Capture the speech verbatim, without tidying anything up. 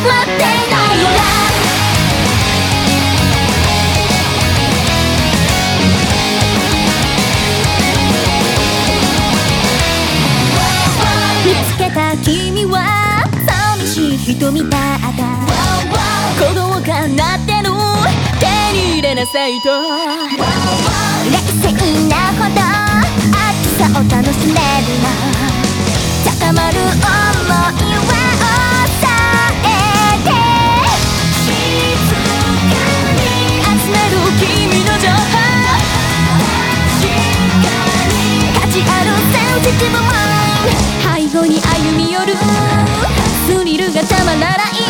ってないよな。見つけた君は寂しい人みたいだ。鼓動が鳴ってる、手に入れなさいと。冷静なほど暑さを楽しめるの。高まる想いは抑えて、静かに集める君の情報。価値あるセンシティブマインド、背後に歩み寄るスリルがたまらない。